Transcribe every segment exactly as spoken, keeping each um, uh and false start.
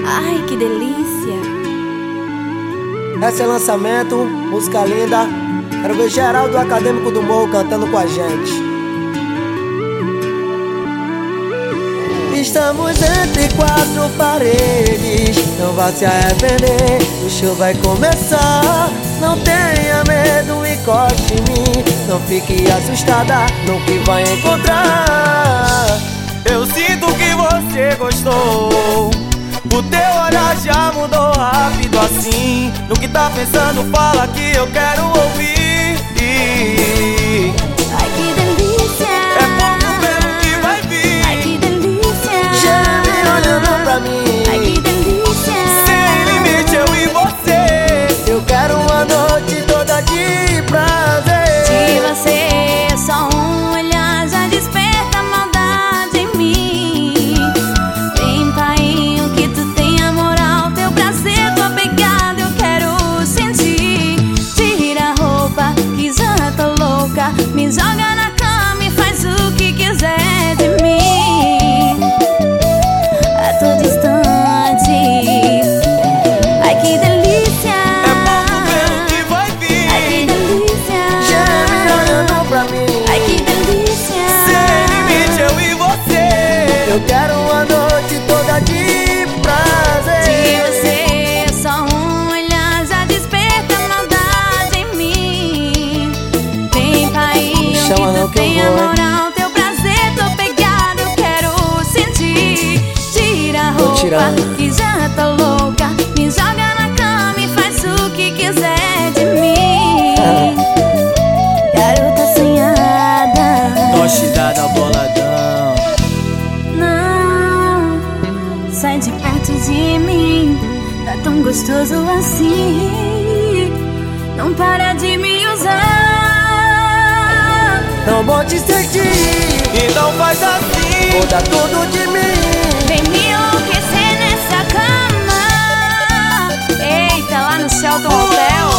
Ai, que delícia. Esse é lançamento, música linda. Quero ver geral do Acadêmico do Morro cantando com a gente. Estamos entre quatro paredes, não vá se arrepender, o show vai começar. Não tenha medo, encoste em mim, não fique assustada no que vai encontrar. Eu sinto que você gostou, o teu olhar já mudou rápido assim. No que tá pensando, fala que eu quero ouvir. Ai, que delícia. É pouco pelo que vai vir. Ai, que delícia. Geme olhando pra mim. Ai, que delícia. Sem limite, eu e você. Eu quero uma noite toda de prazer. De você, só um olhar já desperta a maldade em mim. Vem, painho, que tu tem a moral, teu prazer, tua pegada eu quero sentir. Tira a roupa que já tô louca, me joga na cama e faz o que quiser de mim. A todo instante. Ai, que delícia. É pouco pelo que vai vir. Ai, que delícia. Geme olhando pra mim. Ai, que delícia. Sem limite, eu e você. Eu quero uma noite toda de prazer. De você, só um olhar já desperta a maldade em mim. Vem, painho, Chama que não tu que eu tem a vou, hein? moral, teu prazer, tua pegada eu quero sentir. Tira a Vou tirar. roupa que já tô louca, me joga na cama e faz o que quiser de mim. Garota sonhada. Goste da boladão. Não, sai de perto de mim, tá tão gostoso assim. Não para de me usar. Não vou te sentir, Então faz assim. vou dar tudo de mim. Vem me enlouquecer nessa cama. Eita, lá no céu do hotel.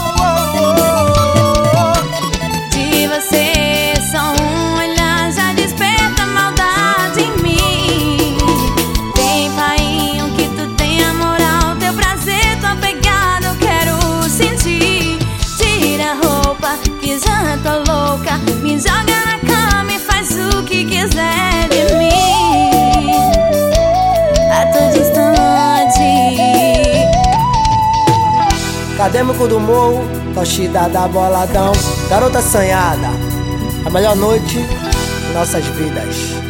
De você, só um olhar já desperta a maldade em mim. Vem, painho, que tu tem a moral, teu prazer, tua pegada eu quero sentir. Tira a roupa que já tô louca, me joga na cama e faz o que quiser de mim. A todo instante. Acadêmico do Morro, torcida da boladão. Garota assanhada, a melhor noite de nossas vidas.